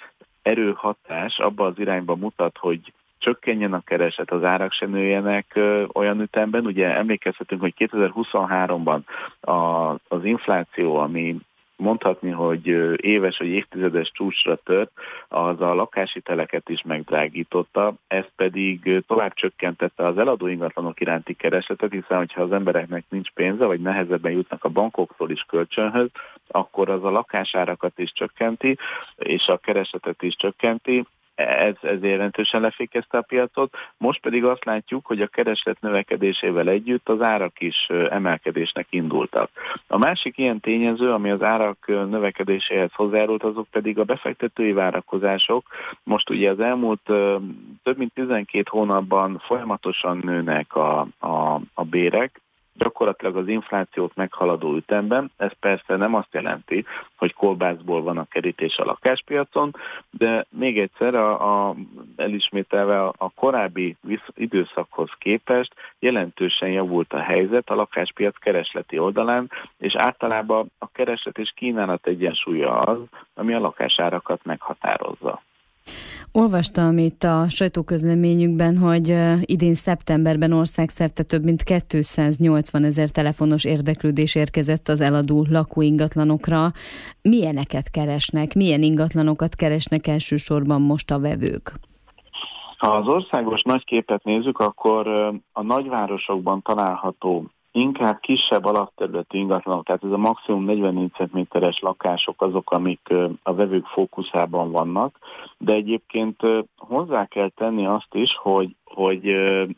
erőhatás abba az irányba mutat, hogy csökkenjen a kereset, az árak se nőjenek olyan ütemben. Ugye emlékezhetünk, hogy 2023-ban az infláció, ami mondhatni, hogy éves vagy évtizedes csúcsra tört, az a lakáshiteleket is megdrágította, ez pedig tovább csökkentette az eladó ingatlanok iránti keresletet, hiszen hogyha az embereknek nincs pénze, vagy nehezebben jutnak a bankoktól is kölcsönhöz, akkor az a lakásárakat is csökkenti, és a keresletet is csökkenti. Ez jelentősen lefékezte a piacot. Most pedig azt látjuk, hogy a kereslet növekedésével együtt az árak is emelkedésnek indultak. A másik ilyen tényező, ami az árak növekedéséhez hozzájárult, azok pedig a befektetői várakozások. Most ugye az elmúlt több mint 12 hónapban folyamatosan nőnek a bérek, gyakorlatilag az inflációt meghaladó ütemben. Ez persze nem azt jelenti, hogy kolbászból van a kerítés a lakáspiacon, de még egyszer elismételve a korábbi időszakhoz képest jelentősen javult a helyzet a lakáspiac keresleti oldalán, és általában a kereslet és kínálat egyensúlya az, ami a lakásárakat meghatározza. Olvastam itt a sajtóközleményükben, hogy idén szeptemberben országszerte több mint 280 000 telefonos érdeklődés érkezett az eladó lakóingatlanokra. Milyeneket keresnek, milyen ingatlanokat keresnek elsősorban most a vevők? Ha az országos nagy képet nézzük, akkor a nagyvárosokban található inkább kisebb alapterületi ingatlanok, tehát ez a maximum 40 négyzetméteres lakások azok, amik a vevők fókuszában vannak, de egyébként hozzá kell tenni azt is, hogy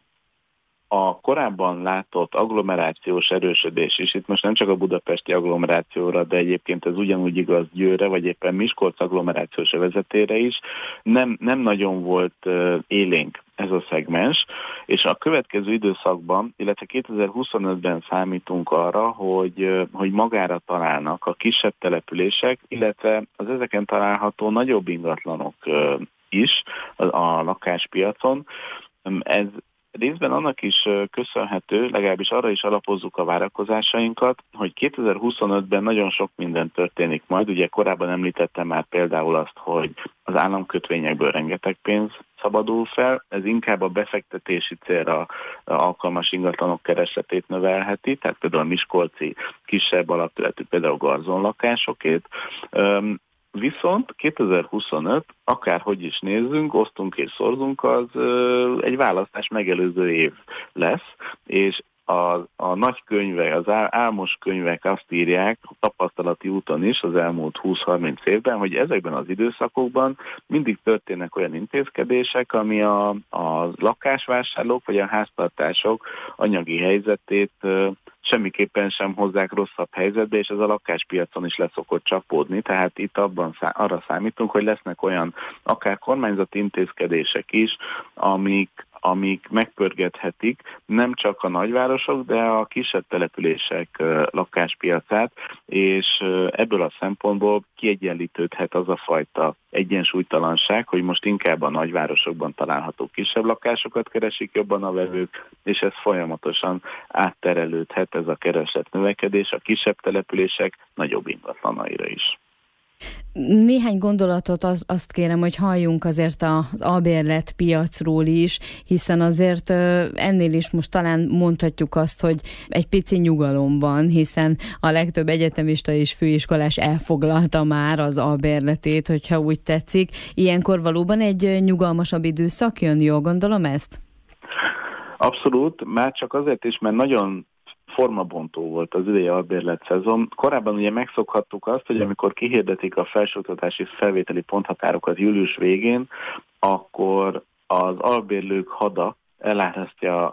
a korábban látott agglomerációs erősödés is, itt most nem csak a budapesti agglomerációra, de egyébként ez ugyanúgy igaz Győrre, vagy éppen Miskolc agglomerációs övezetére is, nem nagyon volt élénk ez a szegmens, és a következő időszakban, illetve 2025-ben számítunk arra, hogy magára találnak a kisebb települések, illetve az ezeken található nagyobb ingatlanok is a lakáspiacon. Ez részben annak is köszönhető, legalábbis arra is alapozzuk a várakozásainkat, hogy 2025-ben nagyon sok minden történik majd. Ugye korábban említettem már például azt, hogy az államkötvényekből rengeteg pénz szabadul fel, ez inkább a befektetési célra alkalmas ingatlanok keresletét növelheti, tehát például a miskolci kisebb alapterületű, például garzonlakásokét. Viszont 2025, akárhogy is nézzünk, osztunk és szorzunk, az egy választás megelőző év lesz, és a nagy könyvek, az álmos könyvek azt írják, tapasztalati úton is az elmúlt 20-30 évben, hogy ezekben az időszakokban mindig történnek olyan intézkedések, ami a lakásvásárlók vagy a háztartások anyagi helyzetét semmiképpen sem hozzák rosszabb helyzetbe, és ez a lakáspiacon is leszokott csapódni, tehát itt arra számítunk, hogy lesznek olyan akár kormányzati intézkedések is, amik megpörgethetik nem csak a nagyvárosok, de a kisebb települések lakáspiacát, és ebből a szempontból kiegyenlítődhet az a fajta egyensúlytalanság, hogy most inkább a nagyvárosokban található kisebb lakásokat keresik jobban a vevők, és ez folyamatosan átterelődhet ez a kereslet növekedés a kisebb települések nagyobb ingatlanaira is. Néhány gondolatot azt kérem, hogy halljunk azért az albérlet piacról is, hiszen azért ennél is most talán mondhatjuk azt, hogy egy pici nyugalom van, hiszen a legtöbb egyetemista és főiskolás elfoglalta már az albérletét, hogyha úgy tetszik. Ilyenkor valóban egy nyugalmasabb időszak jön, jól gondolom ezt? Abszolút, már csak azért is, mert nagyon formabontó volt az idei albérlet szezon. Korábban ugye megszokhattuk azt, hogy amikor kihirdetik a felsőoktatási felvételi ponthatárokat július végén, akkor az albérlők hada elárasztja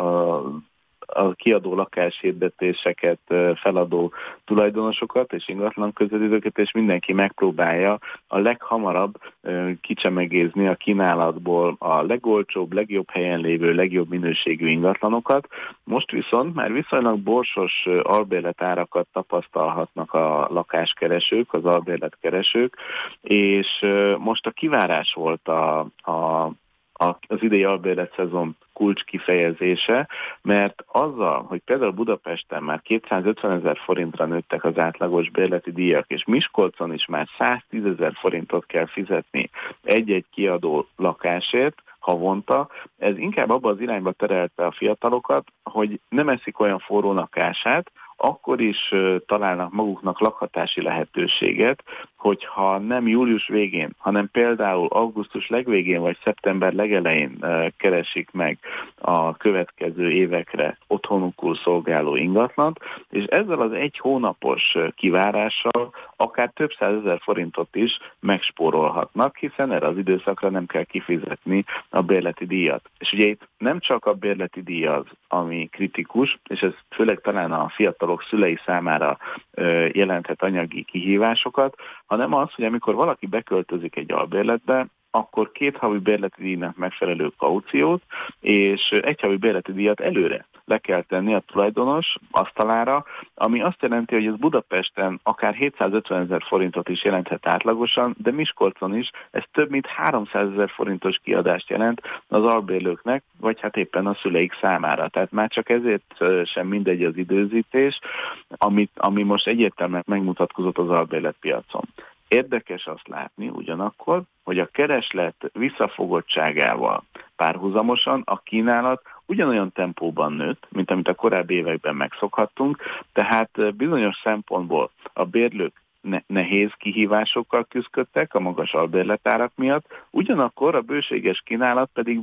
a kiadó lakáshirdetéseket feladó tulajdonosokat és ingatlan közvetítőket, és mindenki megpróbálja a leghamarabb kicsemegézni a kínálatból a legolcsóbb, legjobb helyen lévő, legjobb minőségű ingatlanokat. Most viszont már viszonylag borsos albérletárakat tapasztalhatnak a lakáskeresők, az albérletkeresők, és most a kivárás volt az idei albérlet szezon kulcs kifejezése, mert azzal, hogy például Budapesten már 250 000 forintra nőttek az átlagos bérleti díjak, és Miskolcon is már 110 000 forintot kell fizetni egy-egy kiadó lakásért havonta, ez inkább abba az irányba terelte a fiatalokat, hogy nem eszik olyan forrónak kását, akkor is találnak maguknak lakhatási lehetőséget, hogyha nem július végén, hanem például augusztus legvégén vagy szeptember legelején keresik meg a következő évekre otthonukul szolgáló ingatlant, és ezzel az egy hónapos kivárással akár több 100 000 forintot is megspórolhatnak, hiszen erre az időszakra nem kell kifizetni a bérleti díjat. És ugye itt nem csak a bérleti díj az, ami kritikus, és ez főleg talán a fiatalok szülei számára jelenthet anyagi kihívásokat, hanem az, hogy amikor valaki beköltözik egy albérletbe, akkor 2 havi bérleti díjnak megfelelő kauciót, és 1 havi bérleti díjat előre le kell tenni a tulajdonos asztalára, ami azt jelenti, hogy ez Budapesten akár 750 000 forintot is jelenthet átlagosan, de Miskolcon is ez több mint 300 000 forintos kiadást jelent az albérlőknek, vagy hát éppen a szüleik számára. Tehát már csak ezért sem mindegy az időzítés, ami most egyértelműen megmutatkozott az albérletpiacon. Érdekes azt látni ugyanakkor, hogy a kereslet visszafogottságával párhuzamosan a kínálat ugyanolyan tempóban nőtt, mint amit a korábbi években megszokhattunk, tehát bizonyos szempontból a bérlők nehéz kihívásokkal küzdöttek a magas albérletárak miatt, ugyanakkor a bőséges kínálat pedig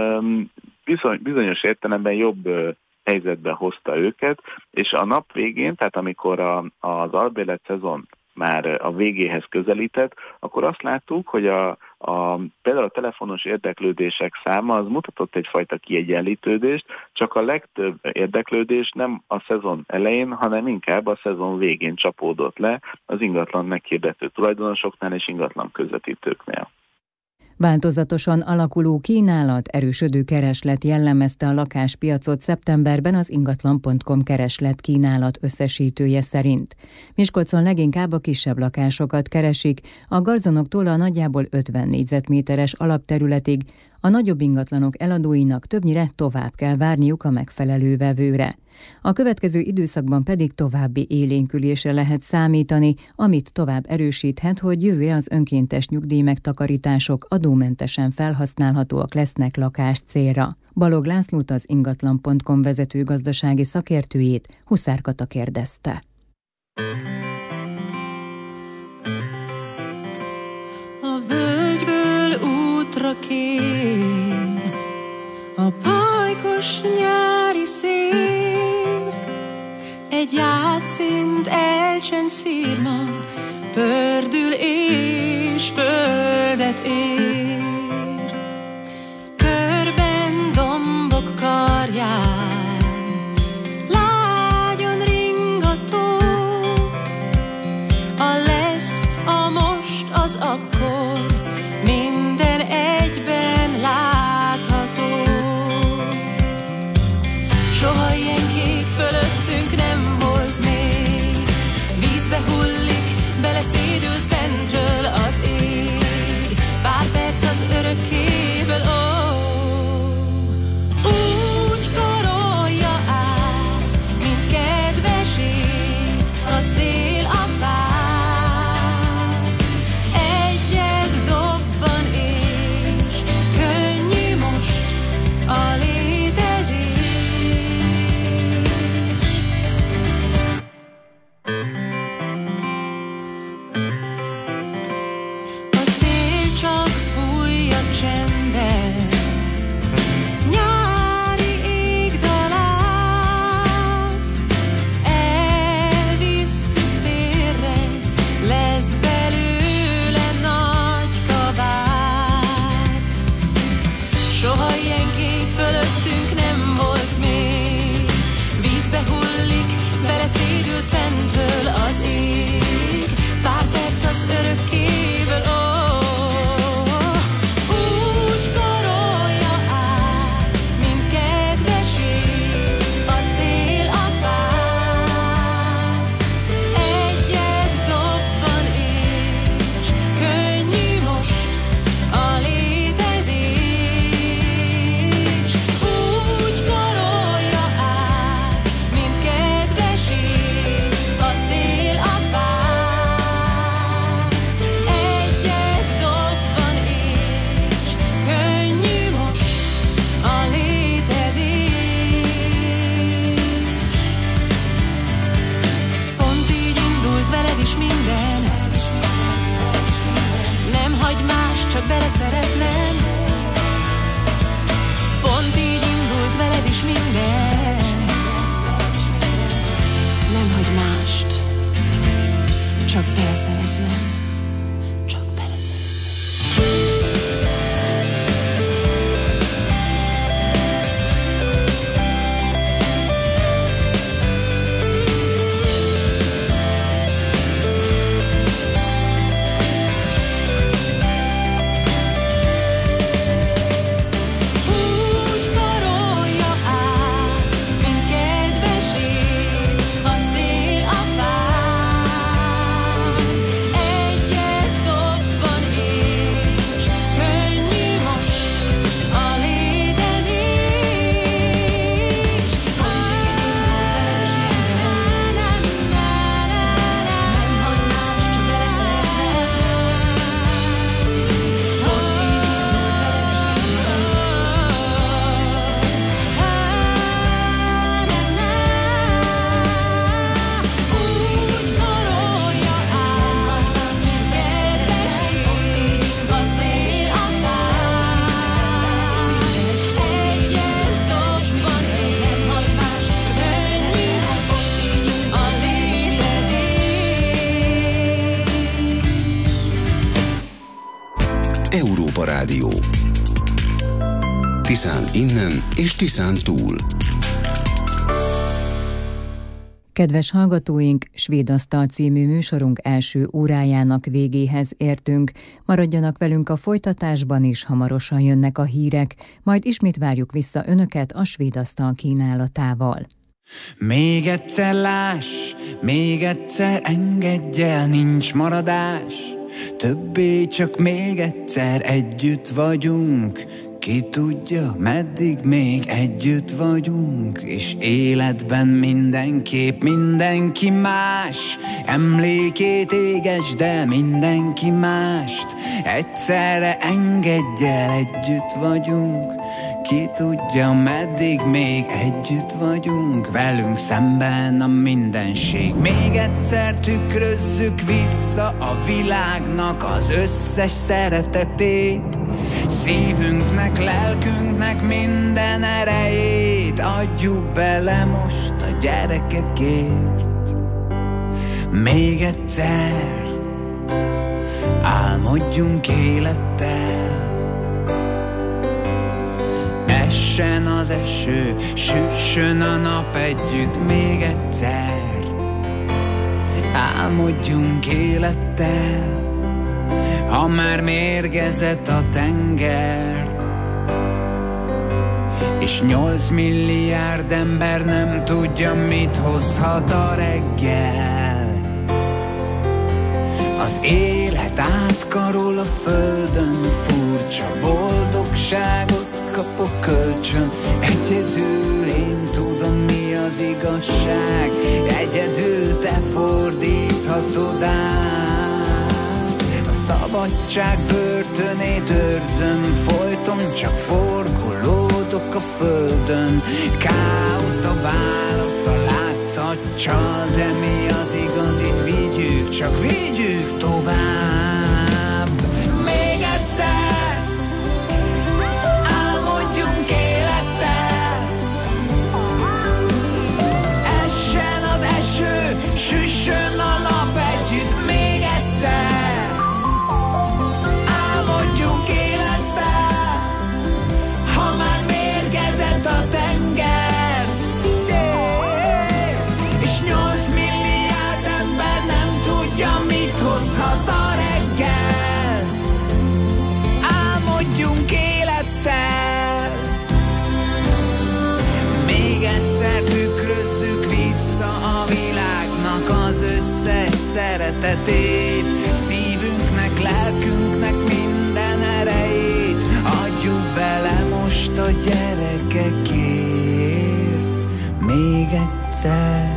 bizonyos értelemben jobb helyzetbe hozta őket, és a nap végén, tehát amikor az albérlet szezon már a végéhez közelített, akkor azt láttuk, hogy például a telefonos érdeklődések száma az mutatott egyfajta kiegyenlítődést, csak a legtöbb érdeklődés nem a szezon elején, hanem inkább a szezon végén csapódott le az ingatlan meghirdető tulajdonosoknál és ingatlan közvetítőknél. Változatosan alakuló kínálat, erősödő kereslet jellemezte a lakáspiacot szeptemberben az ingatlan.com kereslet kínálat összesítője szerint. Miskolcon leginkább a kisebb lakásokat keresik, a garzonoktól a nagyjából 50 négyzetméteres alapterületig, a nagyobb ingatlanok eladóinak többnyire tovább kell várniuk a megfelelő vevőre. A következő időszakban pedig további élénkülésre lehet számítani, amit tovább erősíthet, hogy jövőre az önkéntes nyugdíjmegtakarítások adómentesen felhasználhatóak lesznek lakás célra. Balog Lászlót, az ingatlan.com vezető gazdasági szakértőjét Huszár Kata kérdezte. A völgyből útra kér a pajkos nyári szél, egy játszint elcsend szírma, pördül és földet ér. Körben dombok karján lágyon ringató, a lesz, a most, az akkor, minden egyben látható. Soha ilyen kék fölöttünk nem volt még, vízbe hullik, beleszédül fentről az ég, pár perc az örökkéből, úgy karolja át, mint kedvesét a szél a fát. Egy Európa Rádió. Tiszán innen és Tiszán túl. Kedves hallgatóink, Svéd Asztal című műsorunk első órájának végéhez értünk. Maradjanak velünk a folytatásban is, hamarosan jönnek a hírek, majd ismét várjuk vissza önöket a Svéd Asztal kínálatával. Még egyszer láss, még egyszer engedj el, nincs maradás. Többé csak még egyszer együtt vagyunk. Ki tudja, meddig még együtt vagyunk, és életben mindenképp mindenki más. Emlékét égesd el mindenki mást, egyszerre engedj el, együtt vagyunk. Ki tudja, meddig még együtt vagyunk, velünk szemben a mindenség. Még egyszer tükrözzük vissza a világnak az összes szeretetét. Szívünknek, lelkünknek minden erejét adjuk bele most a gyerekekért. Még egyszer álmodjunk élettel. Essen az eső, süssön a nap együtt még egyszer. Álmodjunk élettel, ha már mérgezett a tenger, és 8 milliárd ember nem tudja, mit hozhat a reggel. Az élet átkarol a földön, furcsa boldogságot kapok kölcsön. Egyedül én tudom, mi az igazság, egyedül te fordíthatod át. A szabadság börtönét őrzöm, folyton csak forgolódok a földön. Káosz a válasz, a látszat csal, de mi az igazit vigyük, csak vigyük tovább. Még egyszer álmodjunk élettel. Essen az eső, süssön a nap együtt még egyszer. Álmodjunk élettel, ha már mérgezett a tenger, és 8 milliárd ember nem tudja, mit hozhat a reggel. Álmodjunk élettel. Még egyszer tükrözzük vissza a világnak az összes szeretetét. Szívünknek, lelkünknek minden erejét adjuk bele most a gyerekekért. Még egyszer